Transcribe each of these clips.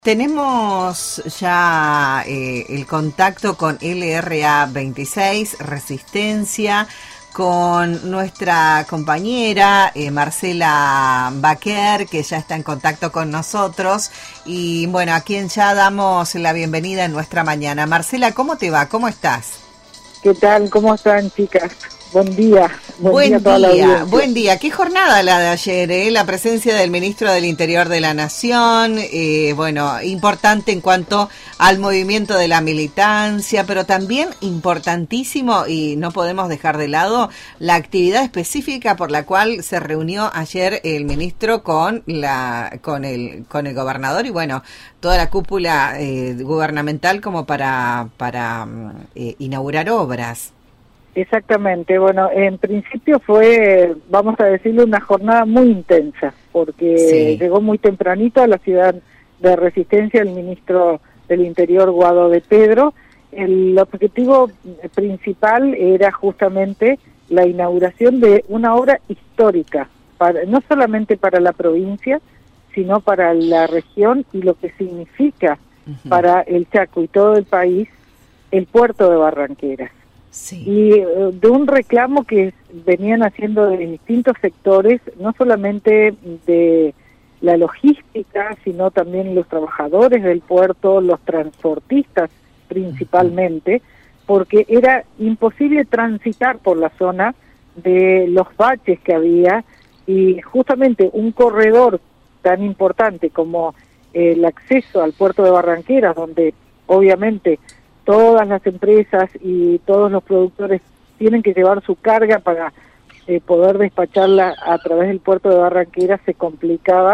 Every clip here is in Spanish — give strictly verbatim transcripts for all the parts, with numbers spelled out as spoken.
Tenemos ya eh, el contacto con L R A veintiséis, Resistencia, con nuestra compañera eh, Marcela Baquer, que ya está en contacto con nosotros, y bueno, a quien ya damos la bienvenida en nuestra mañana. Marcela, ¿cómo te va? ¿Cómo estás? ¿Qué tal? ¿Cómo están, chicas? Buen día. Buen, buen día, a toda día, la buen día. Qué jornada la de ayer, ¿eh? La presencia del ministro del Interior de la Nación, eh, bueno, importante en cuanto al movimiento de la militancia, pero también importantísimo, y no podemos dejar de lado, la actividad específica por la cual se reunió ayer el ministro con la con el con el gobernador y bueno, toda la cúpula eh, gubernamental como para, para eh, inaugurar obras. Exactamente, bueno, en principio fue, vamos a decirle, una jornada muy intensa, porque sí. Llegó muy tempranito a la ciudad de Resistencia el ministro del Interior, Guado de Pedro. El objetivo principal era justamente la inauguración de una obra histórica, para, no solamente para la provincia, sino para la región y lo que significa uh-huh. para el Chaco y todo el país el puerto de Barranqueras. Sí. Y uh, de un reclamo que venían haciendo de distintos sectores, no solamente de la logística, sino también los trabajadores del puerto, los transportistas principalmente, uh-huh. porque era imposible transitar por la zona de los baches que había, y justamente un corredor tan importante como eh, el acceso al puerto de Barranqueras, donde obviamente todas las empresas y todos los productores tienen que llevar su carga para eh, poder despacharla a través del puerto de Barranqueras, se complicaba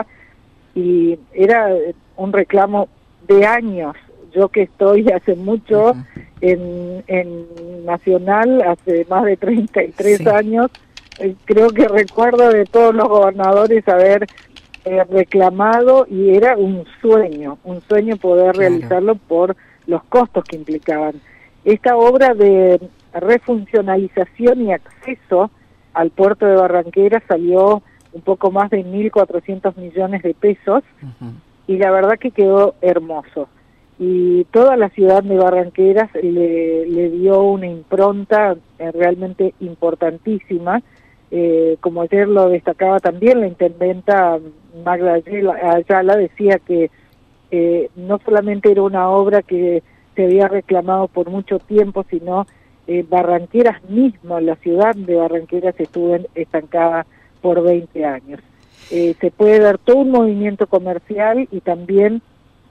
y era un reclamo de años. Yo que estoy hace mucho uh-huh. en, en Nacional, hace más de treinta y tres sí. años, eh, creo que recuerdo de todos los gobernadores haber eh, reclamado, y era un sueño, un sueño poder claro. realizarlo por los costos que implicaban. Esta obra de refuncionalización y acceso al puerto de Barranqueras salió un poco más de mil cuatrocientos millones de pesos uh-huh. y la verdad que quedó hermoso. Y toda la ciudad de Barranqueras le, le dio una impronta eh, realmente importantísima. Eh, como ayer lo destacaba también la intendenta Magda Ayala, decía que Eh, no solamente era una obra que se había reclamado por mucho tiempo, sino eh, Barranqueras mismo, la ciudad de Barranqueras estuvo estancada por veinte años. Eh, se puede dar todo un movimiento comercial y también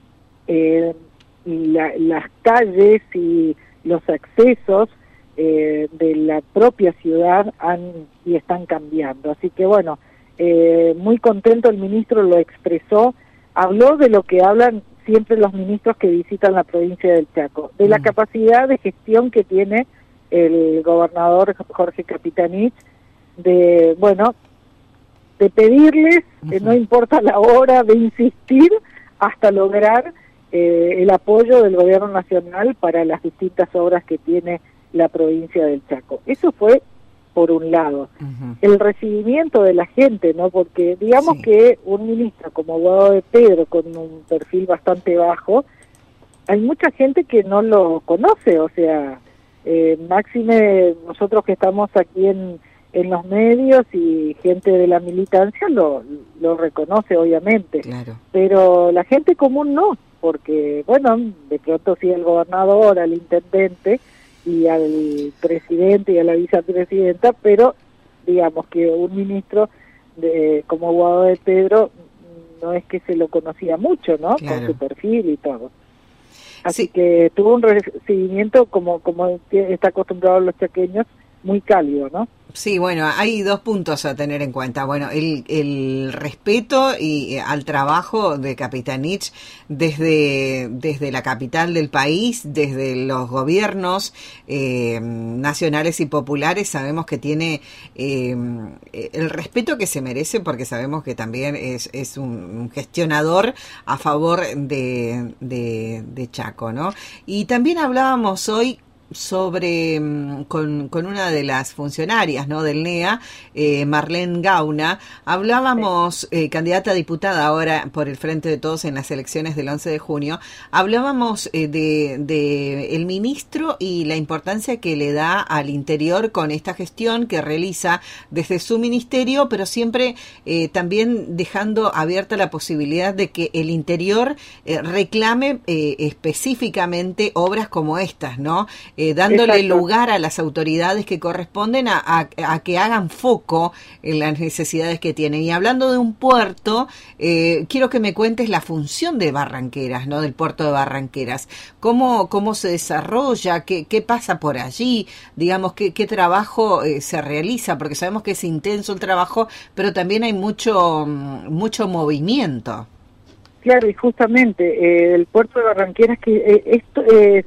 eh, la, las calles y los accesos eh, de la propia ciudad han y están cambiando. Así que bueno, eh, muy contento el ministro, lo expresó. Habló de lo que hablan siempre los ministros que visitan la provincia del Chaco, de la mm. capacidad de gestión que tiene el gobernador Jorge Capitanich, de, bueno, de pedirles, uh-huh. eh, no importa la hora, de insistir hasta lograr eh, el apoyo del gobierno nacional para las distintas obras que tiene la provincia del Chaco. Eso fue por un lado. Uh-huh. El recibimiento de la gente, ¿no? Porque digamos sí. que un ministro como Guado de Pedro, con un perfil bastante bajo, hay mucha gente que no lo conoce, o sea, eh, máxime nosotros que estamos aquí en, en los medios y gente de la militancia lo, lo reconoce obviamente, claro. pero la gente común no, porque bueno, de pronto sí el gobernador, al intendente, y al presidente y a la vicepresidenta, pero digamos que un ministro de, como Guado de Pedro no es que se lo conocía mucho, ¿no? Claro. Con su perfil y todo. Así sí. que tuvo un recibimiento como como está acostumbrado los chaqueños, muy cálido, ¿no? Sí, bueno, hay dos puntos a tener en cuenta. Bueno, el, el respeto y eh, al trabajo de Capitanich desde, desde la capital del país, desde los gobiernos eh, nacionales y populares, sabemos que tiene eh, el respeto que se merece, porque sabemos que también es, es un, un gestionador a favor de, de, de Chaco, ¿no? Y también hablábamos hoy sobre con, con una de las funcionarias, ¿no?, del N E A, eh, Marlene Gauna. Hablábamos, eh, candidata a diputada ahora por el Frente de Todos en las elecciones del once de junio, hablábamos eh, de, de el ministro y la importancia que le da al interior con esta gestión que realiza desde su ministerio, pero siempre eh, también dejando abierta la posibilidad de que el interior eh, reclame eh, específicamente obras como estas, ¿no? Eh, dándole Exacto. lugar a las autoridades que corresponden a, a, a que hagan foco en las necesidades que tienen. Y hablando de un puerto, eh, quiero que me cuentes la función de Barranqueras, ¿no?, del puerto de Barranqueras. ¿Cómo, cómo se desarrolla? ¿Qué, qué pasa por allí? Digamos, ¿qué, qué trabajo eh, se realiza? Porque sabemos que es intenso el trabajo, pero también hay mucho, mucho movimiento. Claro, y justamente eh, el puerto de Barranqueras, que eh, esto... Eh,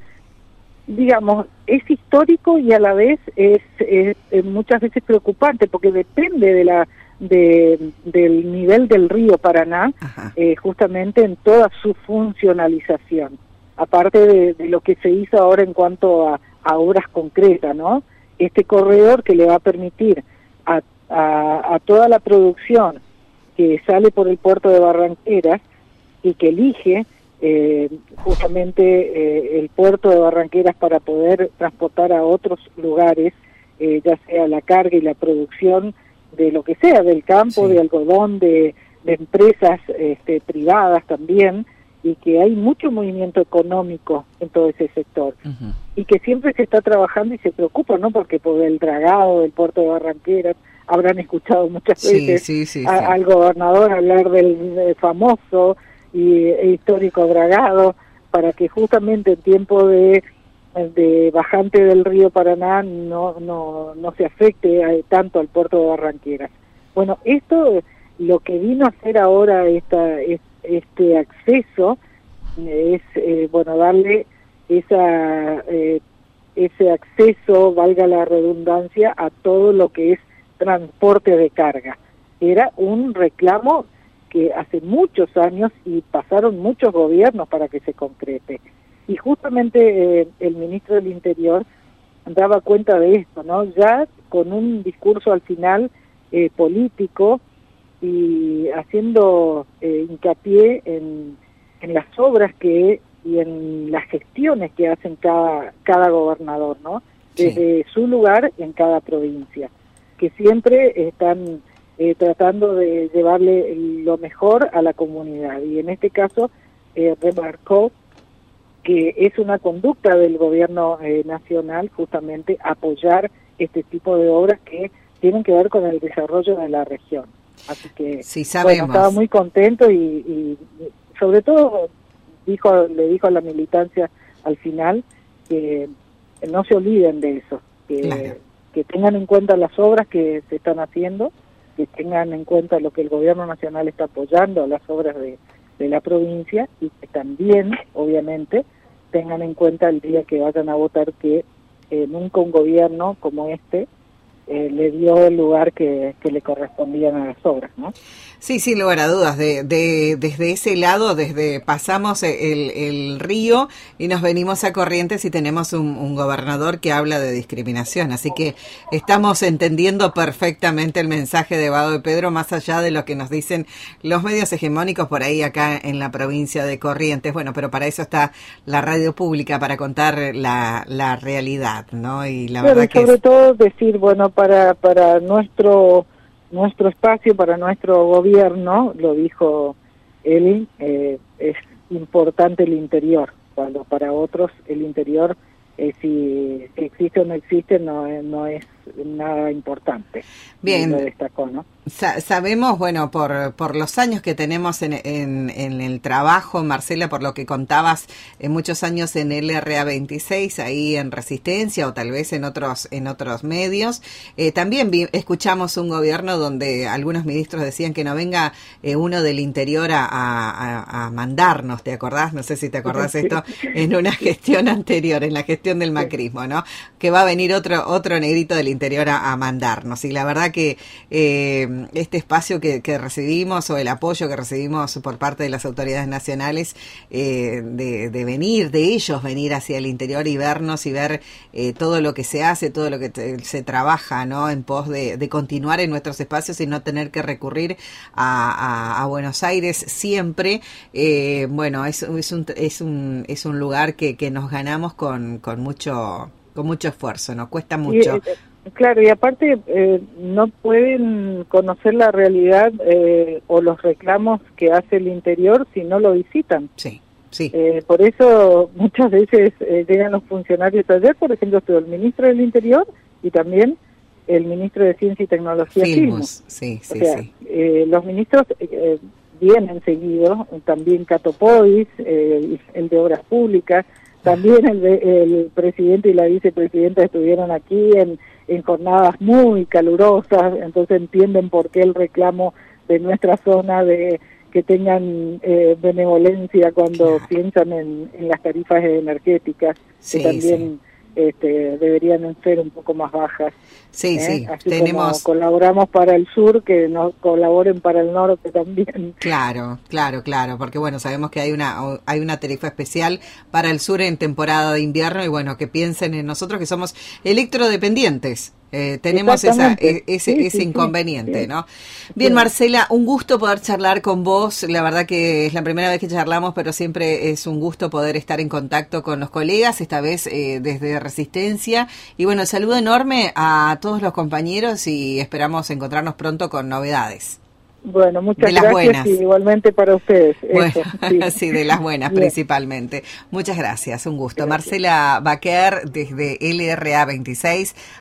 digamos, es histórico y a la vez es, es, es muchas veces preocupante porque depende de la de, del nivel del río Paraná, eh, justamente en toda su funcionalización, aparte de, de lo que se hizo ahora en cuanto a, a obras concretas, ¿no? Este corredor que le va a permitir a, a, a toda la producción que sale por el puerto de Barranqueras y que elige Eh, justamente eh, el puerto de Barranqueras para poder transportar a otros lugares, eh, ya sea la carga y la producción de lo que sea, del campo, sí. de algodón, de, de empresas este, privadas también, y que hay mucho movimiento económico en todo ese sector, uh-huh. y que siempre se está trabajando y se preocupa, ¿no? Porque por el dragado del puerto de Barranqueras habrán escuchado muchas sí, veces sí, sí, a, sí. al gobernador hablar del, del famoso y e histórico dragado, para que justamente en tiempo de, de bajante del río Paraná no no no se afecte a, tanto al puerto de Barranqueras. Bueno, esto lo que vino a hacer ahora esta es, este acceso es eh, bueno darle esa eh, ese acceso, valga la redundancia, a todo lo que es transporte de carga. Era un reclamo que hace muchos años y pasaron muchos gobiernos para que se concrete. Y justamente eh, el ministro del Interior daba cuenta de esto, ¿no? Ya con un discurso al final eh, político y haciendo eh, hincapié en, en las obras que y en las gestiones que hacen cada, cada gobernador, ¿no? Desde sí. su lugar en cada provincia, que siempre están Eh, tratando de llevarle lo mejor a la comunidad. Y en este caso eh, remarcó que es una conducta del gobierno eh, nacional justamente apoyar este tipo de obras que tienen que ver con el desarrollo de la región. Así que sí, sabemos. Bueno, estaba muy contento y, y sobre todo dijo le dijo a la militancia al final que no se olviden de eso, que, claro. que tengan en cuenta las obras que se están haciendo, que tengan en cuenta lo que el gobierno nacional está apoyando a las obras de, de la provincia y que también, obviamente, tengan en cuenta el día que vayan a votar que eh, nunca un gobierno como este eh, le dio el lugar que, que le correspondían a las obras, ¿no? Sí, sin lugar a dudas, de, de, desde ese lado, desde pasamos el, el río y nos venimos a Corrientes y tenemos un, un gobernador que habla de discriminación, así que estamos entendiendo perfectamente el mensaje de Vado de Pedro, más allá de lo que nos dicen los medios hegemónicos por ahí acá en la provincia de Corrientes. Bueno, pero para eso está la radio pública, para contar la, la realidad, ¿no? Y la pero verdad que sobre es... todo decir, bueno, para, para nuestro... nuestro espacio, para nuestro gobierno, lo dijo él, eh, es importante el interior, cuando para otros el interior, eh, si, si existe o no existe, no, no es nada importante. Bien. Lo destacó, ¿no? Sa- sabemos, bueno, por por los años que tenemos en, en, en el trabajo, Marcela, por lo que contabas, en muchos años en el R A veintiséis, ahí en Resistencia, o tal vez en otros en otros medios, eh, también vi, escuchamos un gobierno donde algunos ministros decían que no venga eh, uno del interior a, a, a mandarnos, ¿te acordás? No sé si te acordás esto, en una gestión anterior, en la gestión del macrismo, ¿no? Que va a venir otro otro negrito del interior a, a mandarnos, y la verdad que... Eh, este espacio que, que recibimos o el apoyo que recibimos por parte de las autoridades nacionales eh, de, de venir, de ellos venir hacia el interior y vernos y ver eh, todo lo que se hace, todo lo que te, se trabaja, ¿no? En pos de, de continuar en nuestros espacios y no tener que recurrir a, a, a Buenos Aires siempre. Eh, bueno, es, es, un, es, un, es un lugar que, que nos ganamos con, con mucho con mucho esfuerzo, nos cuesta mucho. Y, eh, claro, y aparte eh, no pueden conocer la realidad eh, o los reclamos que hace el interior si no lo visitan. Sí, sí. Eh, por eso muchas veces eh, llegan los funcionarios. Ayer, por ejemplo, estuvo el ministro del Interior y también el ministro de Ciencia y Tecnología. Filmus, sí, sí, o sea, sí. Eh, los ministros eh, vienen seguidos, también Cato Pois, eh, el de Obras Públicas, también el, el presidente y la vicepresidenta estuvieron aquí en, en jornadas muy calurosas, entonces entienden por qué el reclamo de nuestra zona de que tengan eh, benevolencia cuando claro. piensan en, en las tarifas energéticas, sí, que también sí. este, deberían ser un poco más bajas. Sí, ¿eh? sí, Así tenemos... como colaboramos para el sur, que nos colaboren para el norte también. Claro, claro, claro, porque bueno, sabemos que hay una hay una tarifa especial para el sur en temporada de invierno y bueno, que piensen en nosotros que somos electrodependientes. Eh, tenemos esa, e, ese, sí, ese sí, inconveniente, sí, ¿no? Bien, sí. Marcela, un gusto poder charlar con vos. La verdad que es la primera vez que charlamos, pero siempre es un gusto poder estar en contacto con los colegas, esta vez eh, desde Resistencia. Y bueno, saludo enorme a todos los compañeros y esperamos encontrarnos pronto con novedades. Bueno, muchas de las gracias buenas. Y igualmente para ustedes. Bueno, eso, sí. sí, de las buenas principalmente. Muchas gracias, un gusto. Gracias. Marcela Baquer desde L R A veintiséis,